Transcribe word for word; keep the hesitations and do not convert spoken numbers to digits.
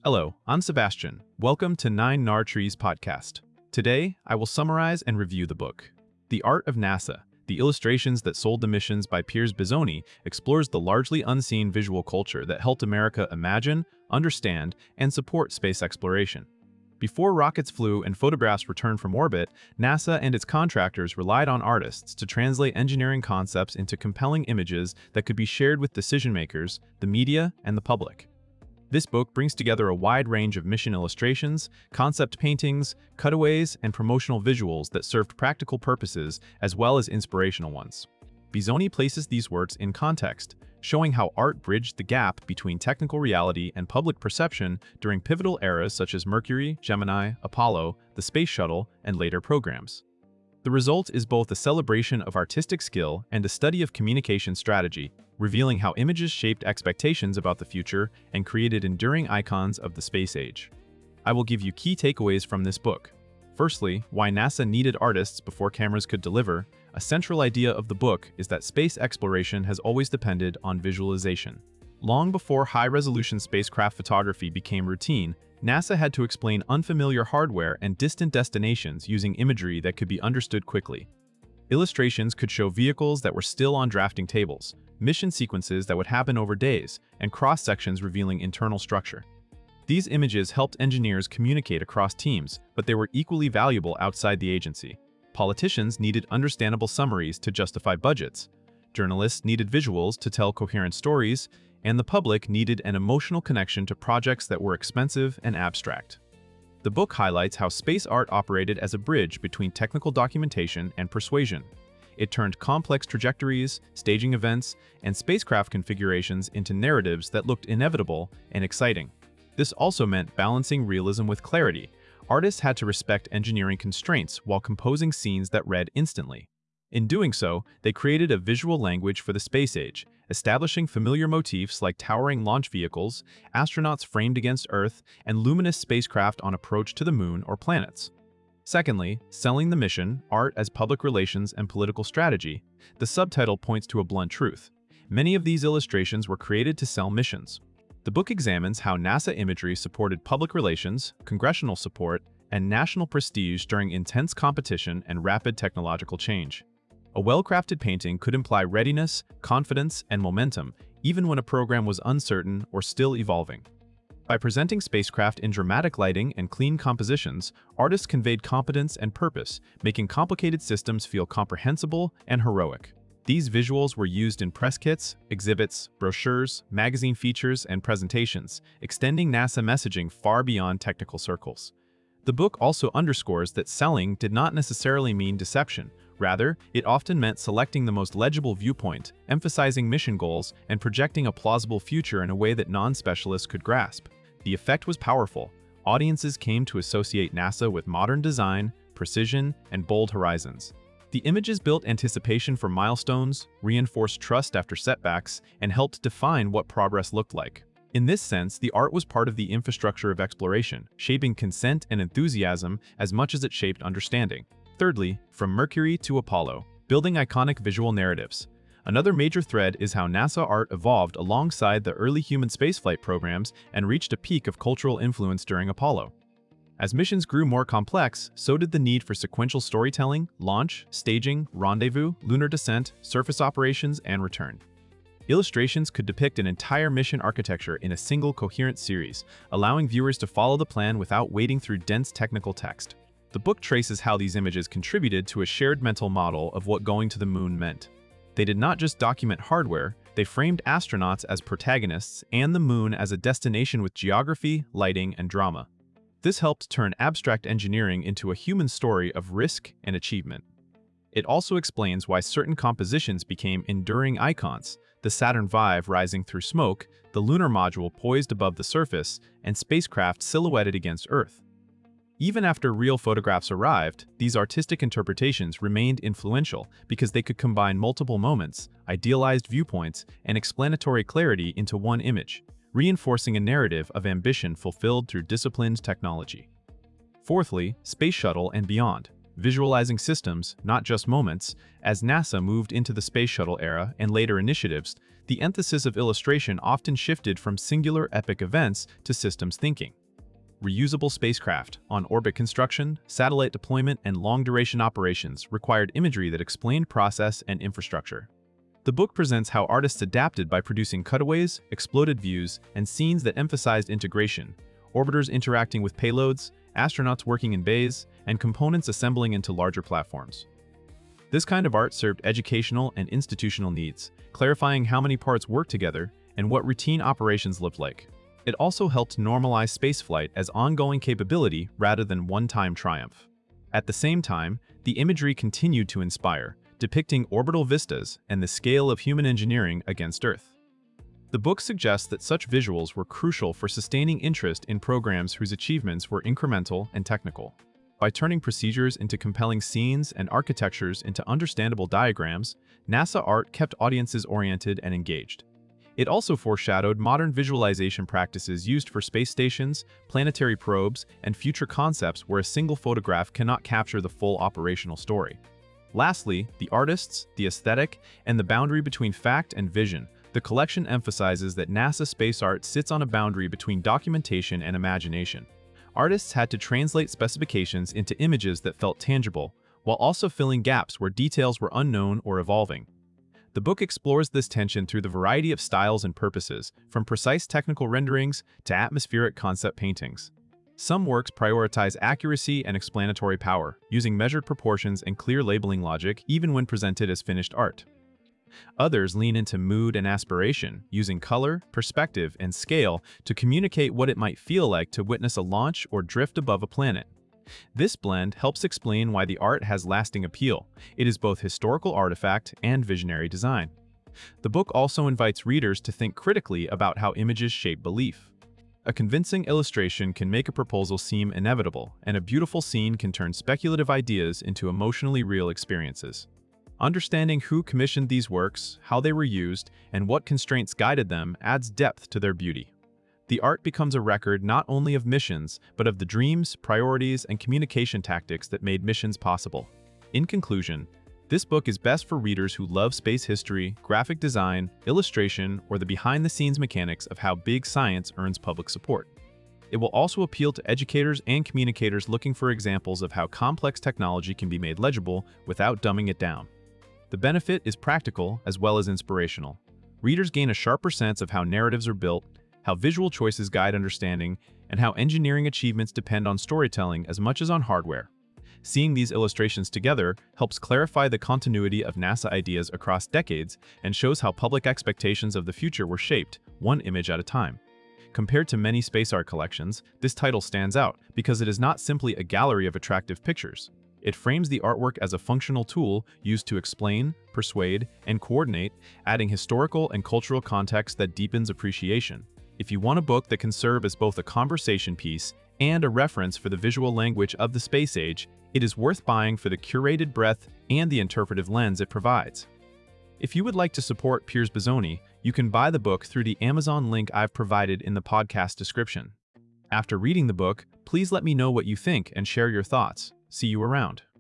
Hello, I'm Sebastian. Welcome to Nine Nar Trees podcast. Today, I will summarize and review the book. The Art of NASA, The Illustrations That Sold the Missions by Piers Bizzoni explores the largely unseen visual culture that helped America imagine, understand, and support space exploration. Before rockets flew and photographs returned from orbit, NASA and its contractors relied on artists to translate engineering concepts into compelling images that could be shared with decision-makers, the media, and the public. This book brings together a wide range of mission illustrations, concept paintings, cutaways, and promotional visuals that served practical purposes as well as inspirational ones. Bizzoni places these works in context, showing how art bridged the gap between technical reality and public perception during pivotal eras such as Mercury, Gemini, Apollo, the Space Shuttle, and later programs. The result is both a celebration of artistic skill and a study of communication strategy, revealing how images shaped expectations about the future and created enduring icons of the space age. I will give you key takeaways from this book. Firstly, why NASA needed artists before cameras could deliver. A central idea of the book is that space exploration has always depended on visualization. Long before high-resolution spacecraft photography became routine, NASA had to explain unfamiliar hardware and distant destinations using imagery that could be understood quickly. Illustrations could show vehicles that were still on drafting tables, mission sequences that would happen over days, and cross-sections revealing internal structure. These images helped engineers communicate across teams, but they were equally valuable outside the agency. Politicians needed understandable summaries to justify budgets. Journalists needed visuals to tell coherent stories, and the public needed an emotional connection to projects that were expensive and abstract. The book highlights how space art operated as a bridge between technical documentation and persuasion. It turned complex trajectories, staging events, and spacecraft configurations into narratives that looked inevitable and exciting. This also meant balancing realism with clarity. Artists had to respect engineering constraints while composing scenes that read instantly. In doing so, they created a visual language for the space age, establishing familiar motifs like towering launch vehicles, astronauts framed against Earth, and luminous spacecraft on approach to the Moon or planets. Secondly, selling the mission, art as public relations and political strategy. The subtitle points to a blunt truth. Many of these illustrations were created to sell missions. The book examines how NASA imagery supported public relations, congressional support, and national prestige during intense competition and rapid technological change. A well-crafted painting could imply readiness, confidence, and momentum, even when a program was uncertain or still evolving. By presenting spacecraft in dramatic lighting and clean compositions, artists conveyed competence and purpose, making complicated systems feel comprehensible and heroic. These visuals were used in press kits, exhibits, brochures, magazine features, and presentations, extending NASA messaging far beyond technical circles. The book also underscores that selling did not necessarily mean deception. Rather, it often meant selecting the most legible viewpoint, emphasizing mission goals, and projecting a plausible future in a way that non-specialists could grasp. The effect was powerful. Audiences came to associate NASA with modern design, precision, and bold horizons. The images built anticipation for milestones, reinforced trust after setbacks, and helped define what progress looked like. In this sense, the art was part of the infrastructure of exploration, shaping consent and enthusiasm as much as it shaped understanding. Thirdly, from Mercury to Apollo, building iconic visual narratives. Another major thread is how NASA art evolved alongside the early human spaceflight programs and reached a peak of cultural influence during Apollo. As missions grew more complex, so did the need for sequential storytelling, launch, staging, rendezvous, lunar descent, surface operations, and return. Illustrations could depict an entire mission architecture in a single coherent series, allowing viewers to follow the plan without wading through dense technical text. The book traces how these images contributed to a shared mental model of what going to the moon meant. They did not just document hardware, they framed astronauts as protagonists and the moon as a destination with geography, lighting, and drama. This helped turn abstract engineering into a human story of risk and achievement. It also explains why certain compositions became enduring icons, the Saturn V rising through smoke, the lunar module poised above the surface, and spacecraft silhouetted against Earth. Even after real photographs arrived, these artistic interpretations remained influential because they could combine multiple moments, idealized viewpoints, and explanatory clarity into one image, reinforcing a narrative of ambition fulfilled through disciplined technology. Fourthly, Space Shuttle and beyond. visualizing systems, not just moments. As NASA moved into the space shuttle era and later initiatives, the emphasis of illustration often shifted from singular epic events to systems thinking. Reusable spacecraft, on-orbit construction, satellite deployment, and long-duration operations required imagery that explained process and infrastructure. The book presents how artists adapted by producing cutaways, exploded views, and scenes that emphasized integration, orbiters interacting with payloads, astronauts working in bays, and components assembling into larger platforms. This kind of art served educational and institutional needs, clarifying how many parts work together and what routine operations lived like. It also helped normalize spaceflight as ongoing capability rather than one-time triumph. At the same time, the imagery continued to inspire, depicting orbital vistas and the scale of human engineering against Earth. The book suggests that such visuals were crucial for sustaining interest in programs whose achievements were incremental and technical. By turning procedures into compelling scenes and architectures into understandable diagrams, NASA art kept audiences oriented and engaged. It also foreshadowed modern visualization practices used for space stations, planetary probes, and future concepts where a single photograph cannot capture the full operational story. Lastly, the artists, the aesthetic, and the boundary between fact and vision. The collection emphasizes that NASA space art sits on a boundary between documentation and imagination. Artists had to translate specifications into images that felt tangible, while also filling gaps where details were unknown or evolving. The book explores this tension through the variety of styles and purposes, from precise technical renderings to atmospheric concept paintings. Some works prioritize accuracy and explanatory power, using measured proportions and clear labeling logic even when presented as finished art. Others lean into mood and aspiration, using color, perspective, and scale to communicate what it might feel like to witness a launch or drift above a planet. This blend helps explain why the art has lasting appeal. It is both historical artifact and visionary design. The book also invites readers to think critically about how images shape belief. A convincing illustration can make a proposal seem inevitable, and a beautiful scene can turn speculative ideas into emotionally real experiences. Understanding who commissioned these works, how they were used, and what constraints guided them adds depth to their beauty. The art becomes a record not only of missions, but of the dreams, priorities, and communication tactics that made missions possible. In conclusion, this book is best for readers who love space history, graphic design, illustration, or the behind-the-scenes mechanics of how big science earns public support. It will also appeal to educators and communicators looking for examples of how complex technology can be made legible without dumbing it down. The benefit is practical as well as inspirational. Readers gain a sharper sense of how narratives are built, how visual choices guide understanding, and how engineering achievements depend on storytelling as much as on hardware. Seeing these illustrations together helps clarify the continuity of NASA ideas across decades and shows how public expectations of the future were shaped, one image at a time. Compared to many space art collections, this title stands out because it is not simply a gallery of attractive pictures. It frames the artwork as a functional tool used to explain, persuade, and coordinate, adding historical and cultural context that deepens appreciation. If you want a book that can serve as both a conversation piece and a reference for the visual language of the space age, it is worth buying for the curated breadth and the interpretive lens it provides. If you would like to support Piers Bizzoni, you can buy the book through the Amazon link I've provided in the podcast description. After reading the book, please let me know what you think and share your thoughts. See you around.